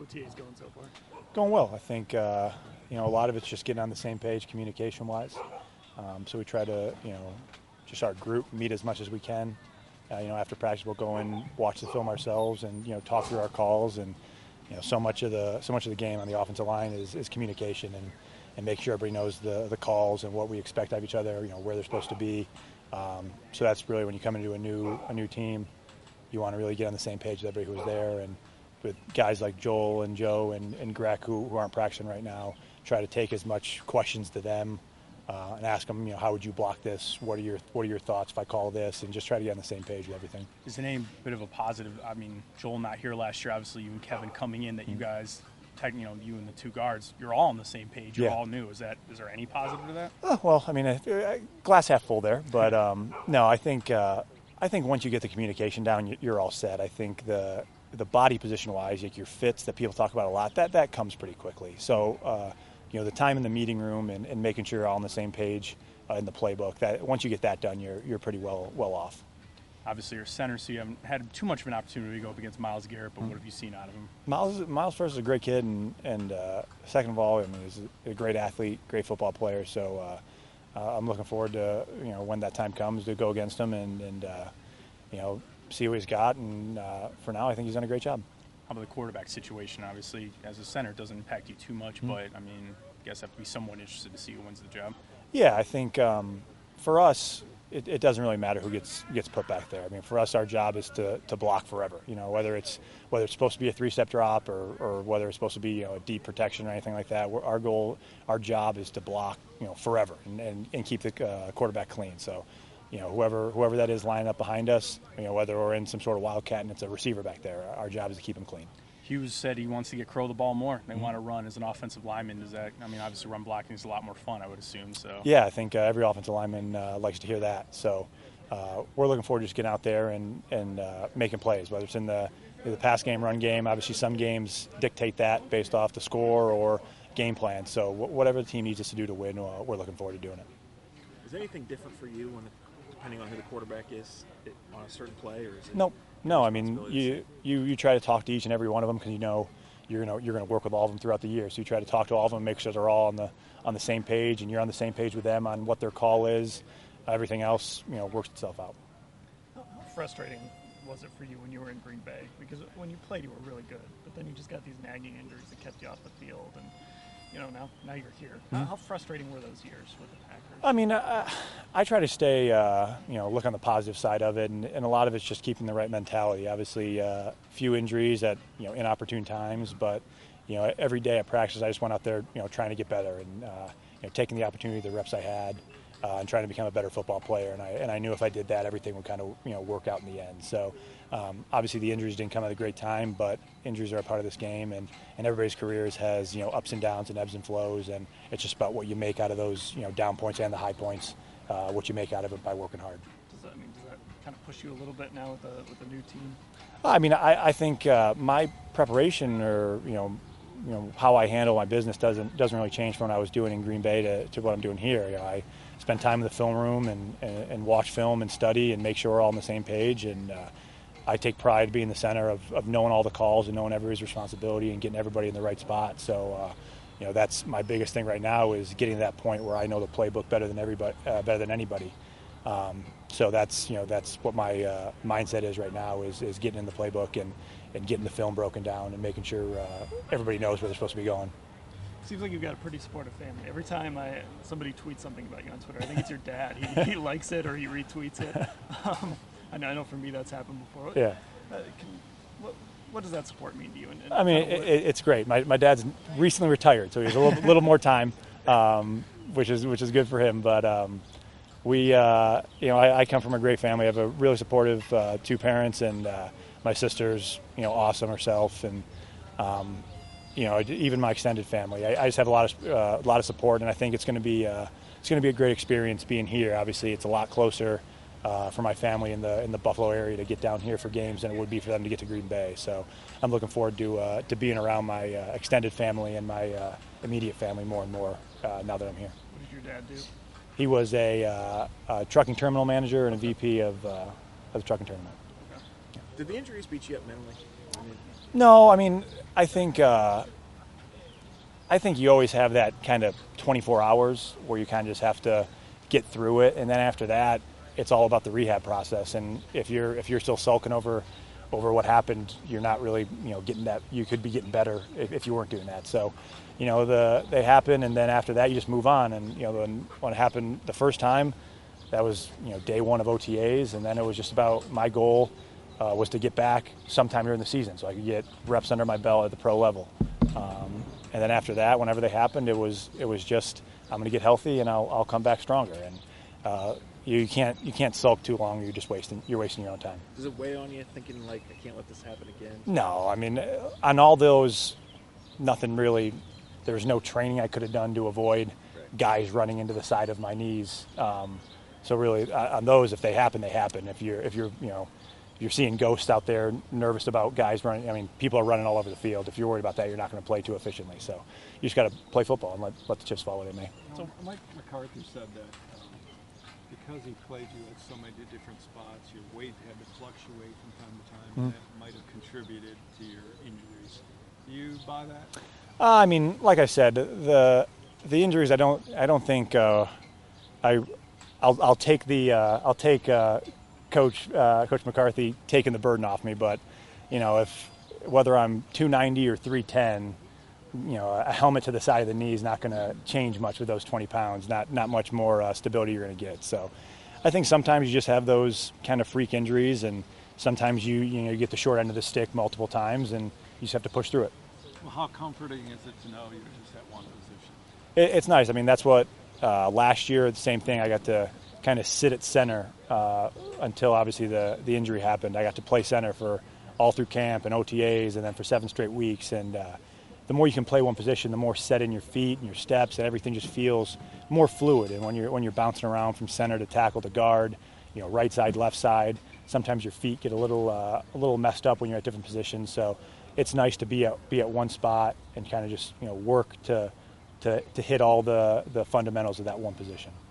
OTAs going so far? Going well. I think a lot of it's just getting on the same page communication-wise. So we try to just our group meet as much as we can. After practice we'll go and watch the film ourselves and talk through our calls, and so much of the game on the offensive line is communication and make sure everybody knows the calls and what we expect of each other, where they're supposed to be. So that's really when you come into a new team, you want to really get on the same page with everybody who's there, and with guys like Joel and Joe and Greg who aren't practicing right now, try to take as much questions to them and ask them, how would you block this? What are your thoughts if I call this? And just try to get on the same page with everything. Is the name a bit of a positive? I mean, Joel not here last year, obviously you and Kevin coming in, that you guys, you and the two guards, you're all on the same page. You're all new. Is there any positive to that? Well, I mean, glass half full there, but no, I think once you get the communication down, you're all set. I think the body position-wise, like your fits that people talk about a lot, that comes pretty quickly. So, the time in the meeting room and making sure you're all on the same page in the playbook, that once you get that done, you're pretty well off. Obviously, you're center, so you haven't had too much of an opportunity to go up against Myles Garrett, but what have you seen out of him? Myles first is a great kid, and second of all, I mean, he's a great athlete, great football player. So I'm looking forward to when that time comes to go against him and see what he's got. And for now, I think he's done a great job. How about the quarterback situation? Obviously, as a center, it doesn't impact you too much, but I mean, I guess I have to be somewhat interested to see who wins the job. Yeah, I think for us, it doesn't really matter who gets put back there. I mean, for us, our job is to block forever. Whether it's supposed to be a 3-step drop or whether it's supposed to be a deep protection or anything like that. Our job is to block forever and keep the quarterback clean. So, whoever that is lining up behind us, whether we're in some sort of wildcat and it's a receiver back there, our job is to keep him clean. Hughes said he wants to get Crow the ball more. They want to run as an offensive lineman. Obviously run blocking is a lot more fun, I would assume. So yeah, I think every offensive lineman likes to hear that. So we're looking forward to just getting out there and making plays, whether it's in the pass game, run game. Obviously some games dictate that based off the score or game plan. So whatever the team needs us to do to win, we're looking forward to doing it. Is there anything different for you depending on who the quarterback is on a certain play, or is it? Nope. No, I mean you try to talk to each and every one of them because you're going to work with all of them throughout the year. So you try to talk to all of them, make sure they're all on the same page, and you're on the same page with them on what their call is. Everything else works itself out. How frustrating was it for you when you were in Green Bay? Because when you played, you were really good, but then you just got these nagging injuries that kept you off the field, and now you're here. How frustrating were those years with the Packers? I mean, I try to stay, look on the positive side of it, and a lot of it's just keeping the right mentality. Obviously, few injuries at inopportune times, but every day at practice, I just went out there, trying to get better and taking the opportunity, the reps I had, and trying to become a better football player. And I knew if I did that, everything would kind of work out in the end. So obviously the injuries didn't come at a great time, but injuries are a part of this game, and everybody's careers has ups and downs and ebbs and flows, and it's just about what you make out of those down points and the high points, what you make out of it by working hard. Does that kind of push you a little bit now with the new team? I mean, I think my preparation or how I handle my business doesn't really change from what I was doing in Green Bay to what I'm doing here. I spend time in the film room and watch film and study and make sure we're all on the same page. And I take pride being the center of knowing all the calls and knowing everybody's responsibility and getting everybody in the right spot. So, that's my biggest thing right now is getting to that point where I know the playbook better than anybody. So that's what my mindset is right now is getting in the playbook and getting the film broken down and making sure everybody knows where they're supposed to be going. Seems like you've got a pretty supportive family. Every time somebody tweets something about you on Twitter, I think it's your dad. He likes it or he retweets it. I know for me that's happened before. Yeah. What does that support mean to you? I mean, it's great. My dad's recently retired, so he has a little more time, which is good for him. But I come from a great family. I have a really supportive two parents, and my sister's awesome herself, and even my extended family. I just have a lot of support, and I think it's going to be a great experience being here. Obviously, it's a lot closer for my family in the Buffalo area to get down here for games than it would be for them to get to Green Bay. So I'm looking forward to being around my extended family and my immediate family more and more now that I'm here. What did your dad do? He was a trucking terminal manager and a VP of the trucking terminal. Okay. Did the injuries beat you up mentally? No, I mean, I think you always have that kind of 24 hours where you kind of just have to get through it, and then after that, it's all about the rehab process. And if you're still sulking over what happened, you're not really getting that. You could be getting better if you weren't doing that. So, they happen, and then after that, you just move on. And when it happened the first time, that was day one of OTAs, and then it was just about my goal was to get back sometime during the season so I could get reps under my belt at the pro level. And then after that, whenever they happened, it was just I'm going to get healthy and I'll come back stronger. And you can't sulk too long. You're wasting your own time. Does it weigh on you thinking like I can't let this happen again? No, I mean on all those, nothing really. There was no training I could have done to avoid guys running into the side of my knees. So really, on those, if they happen, they happen. If you're seeing ghosts out there nervous about guys running. I mean, people are running all over the field. If you're worried about that, you're not going to play too efficiently. So you just got to play football and let the chips fall where they may. So Mike McCarthy said that because he played you at so many different spots, your weight had to fluctuate from time to time, and that might have contributed to your injuries. Do you buy that? I mean, like I said, the injuries. I don't think I'll take Coach McCarthy taking the burden off me, but if whether I'm 290 or 310, a helmet to the side of the knee is not going to change much with those 20 pounds. Not much more stability you're going to get. So, I think sometimes you just have those kind of freak injuries, and sometimes you get the short end of the stick multiple times, and you just have to push through it. Well, how comforting is it to know you're just at one position? It's nice. I mean, that's what last year, the same thing. I got to kind of sit at center until obviously the injury happened. I got to play center for all through camp and OTAs, and then for 7 straight weeks. And the more you can play one position, the more set in your feet and your steps, and everything just feels more fluid. And when you're bouncing around from center to tackle to guard, right side, left side, sometimes your feet get a little messed up when you're at different positions. So it's nice to be at one spot and kind of just work to hit all the fundamentals of that one position.